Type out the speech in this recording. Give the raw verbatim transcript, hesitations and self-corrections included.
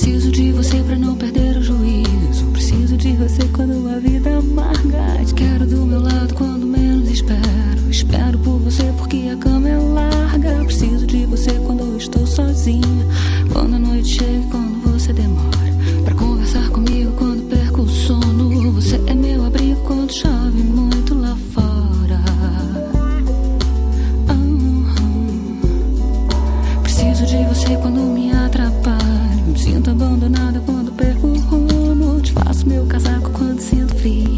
Preciso de você pra não perder o juízo. Preciso de você quando a vida